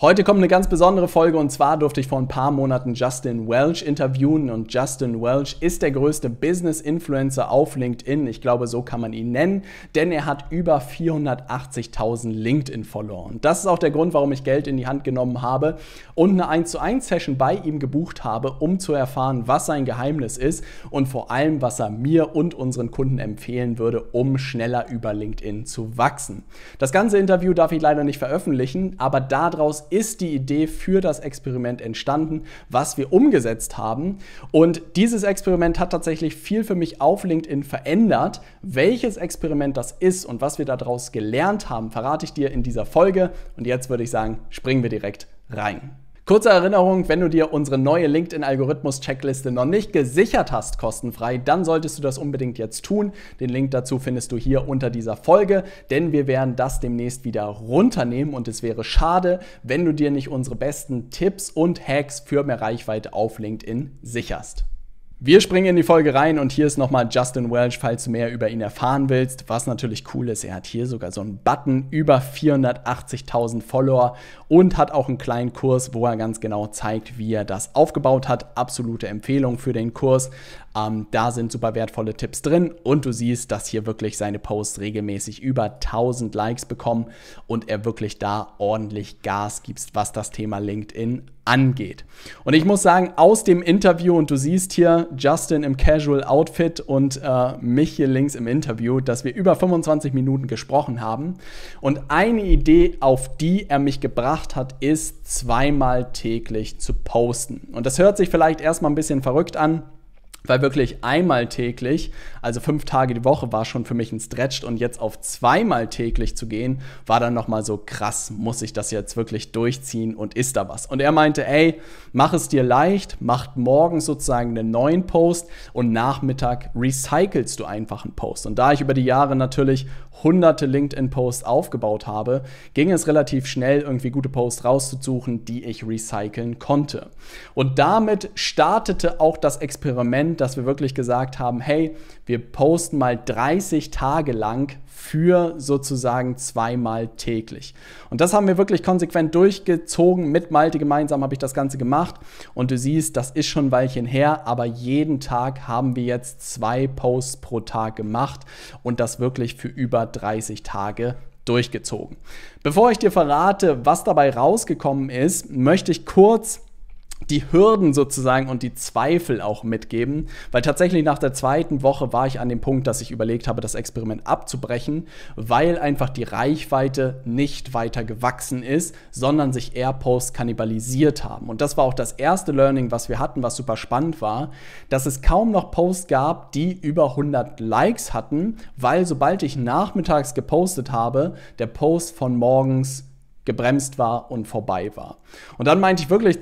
Heute kommt eine ganz besondere Folge und zwar durfte ich vor ein paar Monaten Justin Welch interviewen und Justin Welch ist der größte Business-Influencer auf LinkedIn. Ich glaube, so kann man ihn nennen, denn er hat über 480.000 LinkedIn-Follower. Und das ist auch der Grund, warum ich Geld in die Hand genommen habe und eine 1:1-Session bei ihm gebucht habe, um zu erfahren, was sein Geheimnis ist und vor allem, was er mir und unseren Kunden empfehlen würde, um schneller über LinkedIn zu wachsen. Das ganze Interview darf ich leider nicht veröffentlichen, aber daraus ist die Idee für das Experiment entstanden, was wir umgesetzt haben. Und dieses Experiment hat tatsächlich viel für mich auf LinkedIn verändert. Welches Experiment das ist und was wir daraus gelernt haben, verrate ich dir in dieser Folge. Und jetzt würde ich sagen, springen wir direkt rein. Kurze Erinnerung, wenn du dir unsere neue LinkedIn-Algorithmus-Checkliste noch nicht gesichert hast, kostenfrei, dann solltest du das unbedingt jetzt tun. Den Link dazu findest du hier unter dieser Folge, denn wir werden das demnächst wieder runternehmen und es wäre schade, wenn du dir nicht unsere besten Tipps und Hacks für mehr Reichweite auf LinkedIn sicherst. Wir springen in die Folge rein und hier ist nochmal Justin Welch, falls du mehr über ihn erfahren willst. Was natürlich cool ist, er hat hier sogar so einen Button, über 480.000 Follower und hat auch einen kleinen Kurs, wo er ganz genau zeigt, wie er das aufgebaut hat. Absolute Empfehlung für den Kurs. Da sind super wertvolle Tipps drin und du siehst, dass hier wirklich seine Posts regelmäßig über 1000 Likes bekommen und er wirklich da ordentlich Gas gibt, was das Thema LinkedIn angeht. Und ich muss sagen, aus dem Interview, und du siehst hier Justin im Casual Outfit und mich hier links im Interview, dass wir über 25 Minuten gesprochen haben. Und eine Idee, auf die er mich gebracht hat, ist, zweimal täglich zu posten. Und das hört sich vielleicht erstmal ein bisschen verrückt an, weil wirklich einmal täglich, also 5 Tage die Woche, war schon für mich ein Stretch und jetzt auf zweimal täglich zu gehen, war dann nochmal so krass, muss ich das jetzt wirklich durchziehen und ist da was? Und er meinte, ey, mach es dir leicht, mach morgens sozusagen einen neuen Post und Nachmittag recycelst du einfach einen Post. Und da ich über die Jahre natürlich hunderte LinkedIn-Posts aufgebaut habe, ging es relativ schnell, irgendwie gute Posts rauszusuchen, die ich recyceln konnte. Und damit startete auch das Experiment, dass wir wirklich gesagt haben, hey, wir posten mal 30 Tage lang für sozusagen zweimal täglich. Und das haben wir wirklich konsequent durchgezogen. Mit Malte gemeinsam habe ich das Ganze gemacht. Und du siehst, das ist schon ein Weilchen her, aber jeden Tag haben wir jetzt 2 Posts pro Tag gemacht und das wirklich für über 30 Tage durchgezogen. Bevor ich dir verrate, was dabei rausgekommen ist, möchte ich kurz die Hürden sozusagen und die Zweifel auch mitgeben, weil tatsächlich nach der zweiten Woche war ich an dem Punkt, dass ich überlegt habe, das Experiment abzubrechen, weil einfach die Reichweite nicht weiter gewachsen ist, sondern sich eher Posts kannibalisiert haben. Und das war auch das erste Learning, was wir hatten, was super spannend war, dass es kaum noch Posts gab, die über 100 Likes hatten, weil sobald ich nachmittags gepostet habe, der Post von morgens gebremst war und vorbei war. Und dann meinte ich wirklich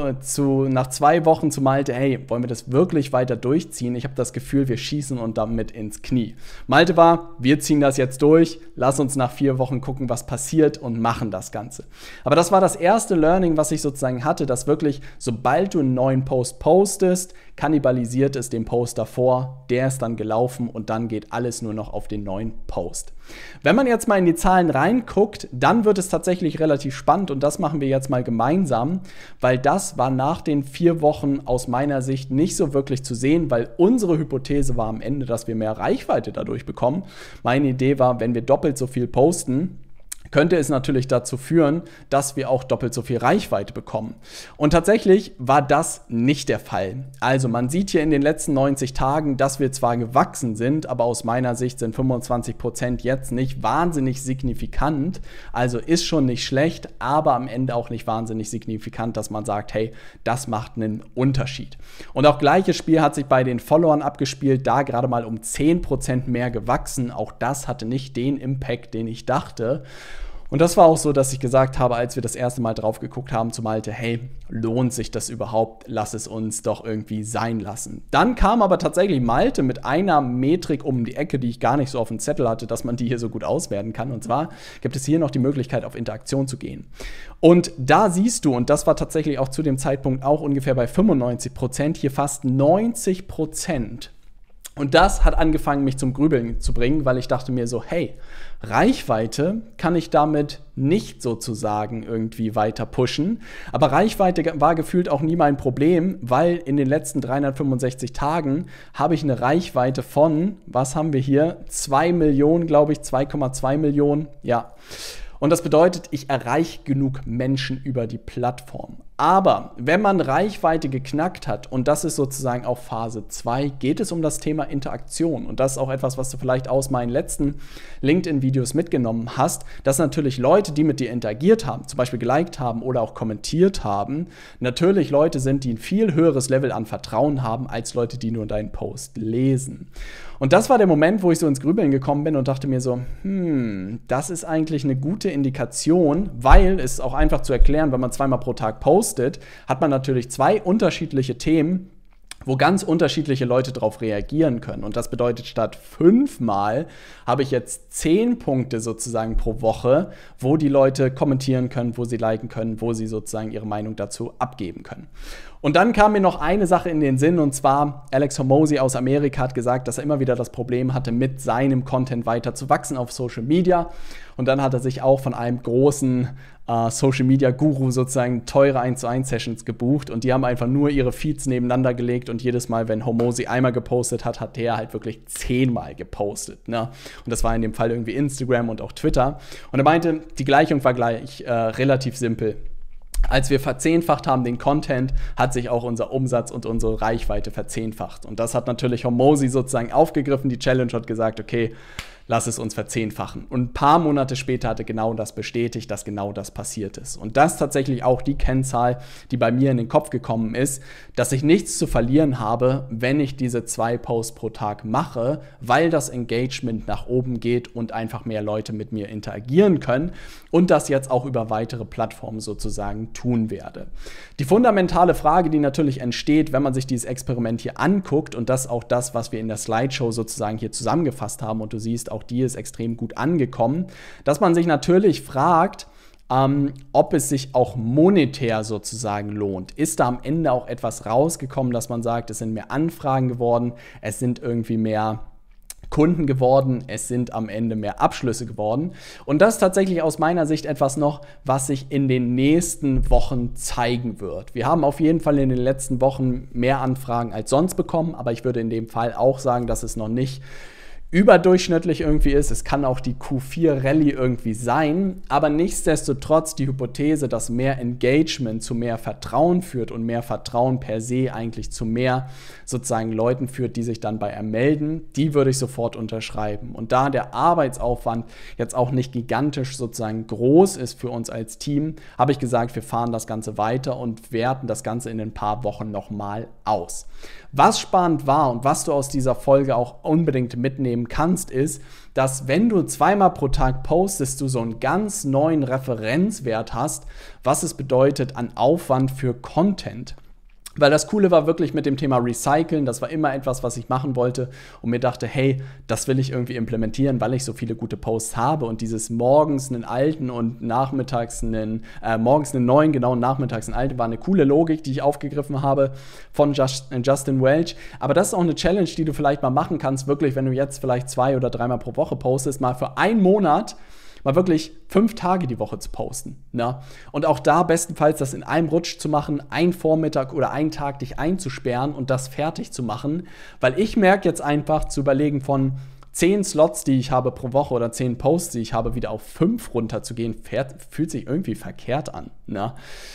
nach 2 Wochen zu Malte, hey, wollen wir das wirklich weiter durchziehen? Ich habe das Gefühl, wir schießen uns damit ins Knie. Malte war, wir ziehen das jetzt durch, lass uns nach 4 Wochen gucken, was passiert und machen das Ganze. Aber das war das erste Learning, was ich sozusagen hatte, dass wirklich, sobald du einen neuen Post postest, kannibalisiert es den Post davor, der ist dann gelaufen und dann geht alles nur noch auf den neuen Post. Wenn man jetzt mal in die Zahlen reinguckt, dann wird es tatsächlich relativ spannend und das machen wir jetzt mal gemeinsam, weil das war nach den 4 Wochen aus meiner Sicht nicht so wirklich zu sehen, weil unsere Hypothese war am Ende, dass wir mehr Reichweite dadurch bekommen. Meine Idee war, wenn wir doppelt so viel posten, könnte es natürlich dazu führen, dass wir auch doppelt so viel Reichweite bekommen. Und tatsächlich war das nicht der Fall. Also man sieht hier in den letzten 90 Tagen, dass wir zwar gewachsen sind, aber aus meiner Sicht sind 25% jetzt nicht wahnsinnig signifikant. Also ist schon nicht schlecht, aber am Ende auch nicht wahnsinnig signifikant, dass man sagt, hey, das macht einen Unterschied. Und auch gleiches Spiel hat sich bei den Followern abgespielt, da gerade mal um 10% mehr gewachsen. Auch das hatte nicht den Impact, den ich dachte. Und das war auch so, dass ich gesagt habe, als wir das erste Mal drauf geguckt haben zu Malte, hey, lohnt sich das überhaupt? Lass es uns doch irgendwie sein lassen. Dann kam aber tatsächlich Malte mit einer Metrik um die Ecke, die ich gar nicht so auf dem Zettel hatte, dass man die hier so gut auswerten kann. Und zwar gibt es hier noch die Möglichkeit, auf Interaktion zu gehen. Und da siehst du, und das war tatsächlich auch zu dem Zeitpunkt auch ungefähr bei 95%, hier fast 90% Und das hat angefangen, mich zum Grübeln zu bringen, weil ich dachte mir so, hey, Reichweite kann ich damit nicht sozusagen irgendwie weiter pushen. Aber Reichweite war gefühlt auch nie mein Problem, weil in den letzten 365 Tagen habe ich eine Reichweite von, was haben wir hier? 2 Millionen, glaube ich, 2,2 Millionen, ja. Und das bedeutet, ich erreiche genug Menschen über die Plattform. Aber wenn man Reichweite geknackt hat, und das ist sozusagen auch Phase 2, geht es um das Thema Interaktion. Und das ist auch etwas, was du vielleicht aus meinen letzten LinkedIn-Videos mitgenommen hast, dass natürlich Leute, die mit dir interagiert haben, zum Beispiel geliked haben oder auch kommentiert haben, natürlich Leute sind, die ein viel höheres Level an Vertrauen haben, als Leute, die nur deinen Post lesen. Und das war der Moment, wo ich so ins Grübeln gekommen bin und dachte mir so, das ist eigentlich eine gute Indikation, weil es auch einfach zu erklären, wenn man 2-mal pro Tag postet, hat man natürlich 2 unterschiedliche Themen, wo ganz unterschiedliche Leute darauf reagieren können. Und das bedeutet, statt 5-mal habe ich jetzt 10 Punkte sozusagen pro Woche, wo die Leute kommentieren können, wo sie liken können, wo sie sozusagen ihre Meinung dazu abgeben können. Und dann kam mir noch eine Sache in den Sinn, und zwar Alex Hormozi aus Amerika hat gesagt, dass er immer wieder das Problem hatte, mit seinem Content weiter zu wachsen auf Social Media. Und dann hat er sich auch von einem großen Social-Media-Guru sozusagen teure 1:1-Sessions gebucht, und die haben einfach nur ihre Feeds nebeneinander gelegt, und jedes Mal, wenn Hormozi einmal gepostet hat, hat der halt wirklich 10-mal gepostet. Ne? Und das war in dem Fall irgendwie Instagram und auch Twitter. Und er meinte, die Gleichung war gleich relativ simpel. Als wir verzehnfacht haben den Content, hat sich auch unser Umsatz und unsere Reichweite verzehnfacht. Und das hat natürlich Hormozi sozusagen aufgegriffen, die Challenge, hat gesagt, okay, lass es uns verzehnfachen. Und ein paar Monate später hatte genau das bestätigt, dass genau das passiert ist. Und das ist tatsächlich auch die Kennzahl, die bei mir in den Kopf gekommen ist, dass ich nichts zu verlieren habe, wenn ich diese 2 Posts pro Tag mache, weil das Engagement nach oben geht und einfach mehr Leute mit mir interagieren können, und das jetzt auch über weitere Plattformen sozusagen tun werde. Die fundamentale Frage, die natürlich entsteht, wenn man sich dieses Experiment hier anguckt, und das ist auch das, was wir in der Slideshow sozusagen hier zusammengefasst haben, und du siehst, auch die ist extrem gut angekommen, dass man sich natürlich fragt, ob es sich auch monetär sozusagen lohnt. Ist da am Ende auch etwas rausgekommen, dass man sagt, es sind mehr Anfragen geworden, es sind irgendwie mehr Kunden geworden, es sind am Ende mehr Abschlüsse geworden. Und das ist tatsächlich aus meiner Sicht etwas noch, was sich in den nächsten Wochen zeigen wird. Wir haben auf jeden Fall in den letzten Wochen mehr Anfragen als sonst bekommen, aber ich würde in dem Fall auch sagen, dass es noch nicht überdurchschnittlich irgendwie ist. Es kann auch die Q4-Rallye irgendwie sein, aber nichtsdestotrotz die Hypothese, dass mehr Engagement zu mehr Vertrauen führt und mehr Vertrauen per se eigentlich zu mehr sozusagen Leuten führt, die sich dann bei ihm melden, die würde ich sofort unterschreiben. Und da der Arbeitsaufwand jetzt auch nicht gigantisch sozusagen groß ist für uns als Team, habe ich gesagt, wir fahren das Ganze weiter und werten das Ganze in ein paar Wochen nochmal aus. Was spannend war und was du aus dieser Folge auch unbedingt mitnehmen kannst, ist, dass wenn du 2-mal pro Tag postest, du so einen ganz neuen Referenzwert hast, was es bedeutet an Aufwand für Content. Weil das Coole war wirklich mit dem Thema Recyceln, das war immer etwas, was ich machen wollte und mir dachte, hey, das will ich irgendwie implementieren, weil ich so viele gute Posts habe, und dieses morgens einen alten und nachmittags morgens einen neuen, genau, und nachmittags einen alten, war eine coole Logik, die ich aufgegriffen habe von Justin Welch. Aber das ist auch eine Challenge, die du vielleicht mal machen kannst, wirklich, wenn du jetzt vielleicht 2- oder 3-mal pro Woche postest, mal für einen Monat mal wirklich 5 Tage die Woche zu posten. Ne? Und auch da bestenfalls das in einem Rutsch zu machen, einen Vormittag oder einen Tag dich einzusperren und das fertig zu machen. Weil ich merke jetzt einfach zu überlegen, von 10 Slots, die ich habe pro Woche, oder 10 Posts, die ich habe, wieder auf 5 runterzugehen, fühlt sich irgendwie verkehrt an. Ne?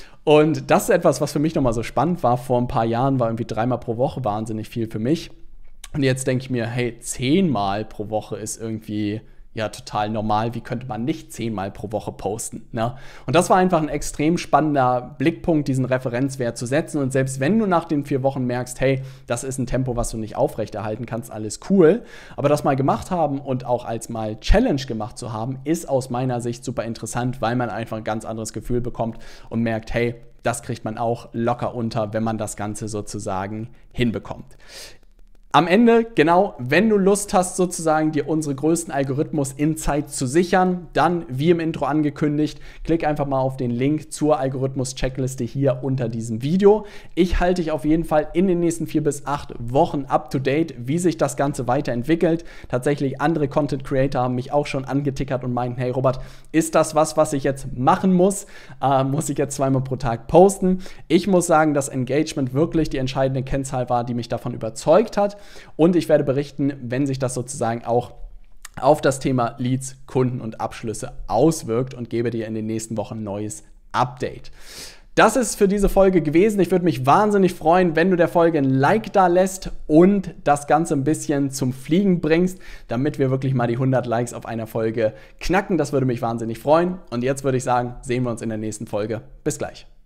Und das ist etwas, was für mich nochmal so spannend war. Vor ein paar Jahren war irgendwie 3-mal pro Woche wahnsinnig viel für mich. Und jetzt denke ich mir, hey, 10-mal pro Woche ist irgendwie ja total normal. Wie könnte man nicht 10-mal pro Woche posten? Ne? Und das war einfach ein extrem spannender Blickpunkt, diesen Referenzwert zu setzen. Und selbst wenn du nach den 4 Wochen merkst, hey, das ist ein Tempo, was du nicht aufrechterhalten kannst, alles cool. Aber das mal gemacht haben und auch als mal Challenge gemacht zu haben, ist aus meiner Sicht super interessant, weil man einfach ein ganz anderes Gefühl bekommt und merkt, hey, das kriegt man auch locker unter, wenn man das Ganze sozusagen hinbekommt. Am Ende, genau, wenn du Lust hast, sozusagen dir unsere größten Algorithmus-Insights zu sichern, dann, wie im Intro angekündigt, klick einfach mal auf den Link zur Algorithmus-Checkliste hier unter diesem Video. Ich halte dich auf jeden Fall in den nächsten 4 bis 8 Wochen up to date, wie sich das Ganze weiterentwickelt. Tatsächlich andere Content-Creator haben mich auch schon angetickert und meinten, hey Robert, ist das was ich jetzt machen muss? Muss ich jetzt 2-mal pro Tag posten? Ich muss sagen, dass Engagement wirklich die entscheidende Kennzahl war, die mich davon überzeugt hat. Und ich werde berichten, wenn sich das sozusagen auch auf das Thema Leads, Kunden und Abschlüsse auswirkt und gebe dir in den nächsten Wochen ein neues Update. Das ist für diese Folge gewesen. Ich würde mich wahnsinnig freuen, wenn du der Folge ein Like da lässt und das Ganze ein bisschen zum Fliegen bringst, damit wir wirklich mal die 100 Likes auf einer Folge knacken. Das würde mich wahnsinnig freuen. Und jetzt würde ich sagen, sehen wir uns in der nächsten Folge. Bis gleich.